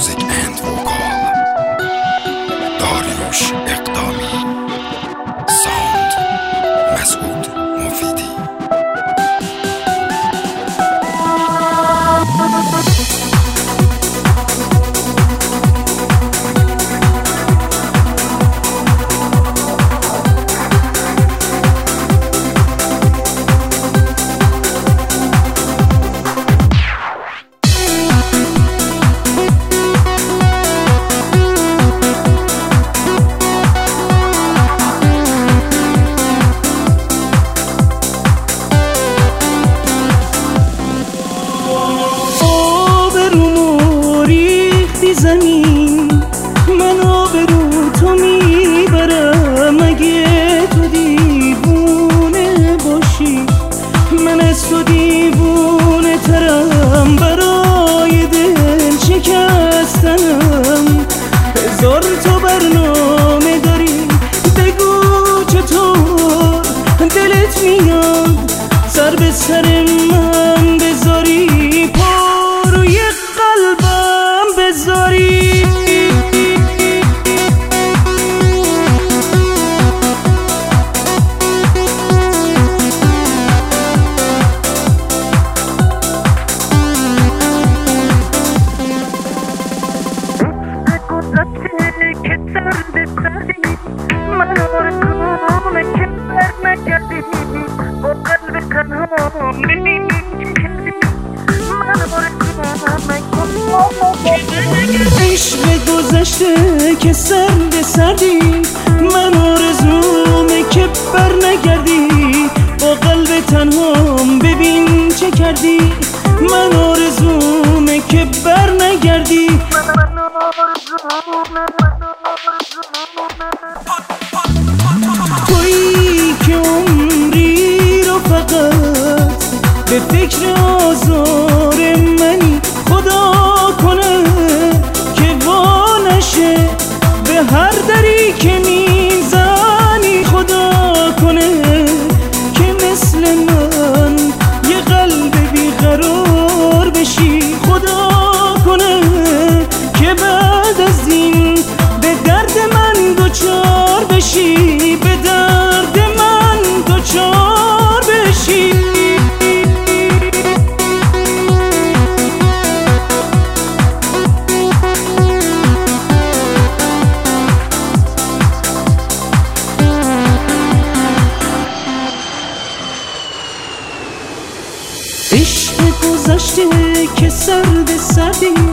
Music and vocal داریوش اقدامی. ساوند مسعود مفیدی. زمین من آبرو تو میبرم، اگه تو دیوونه باشی من از تو دیوونه ترم، برای دل شکستنم هزار تا برنامه داری، بگو چطور دلت میاد سر به سر من بذاری، پا روی قلبم بذاری. عشق گذشته که سرد سردی، من آرزومه که بر نگردی، با قلب تنهام ببین چه کردی، من آرزومه که بر نگردی. تویی که عمری رو فقط به فکر آزار منی، خدا کنه که وا نشه به هر دری که میزنی، خدا کنه که مثل من یه قلب بیقرار بشی، خدا کنه که بعد از این به درد من دوچار بشی، به درد من دوچار بشی. عشق گذشته که سرد سردی،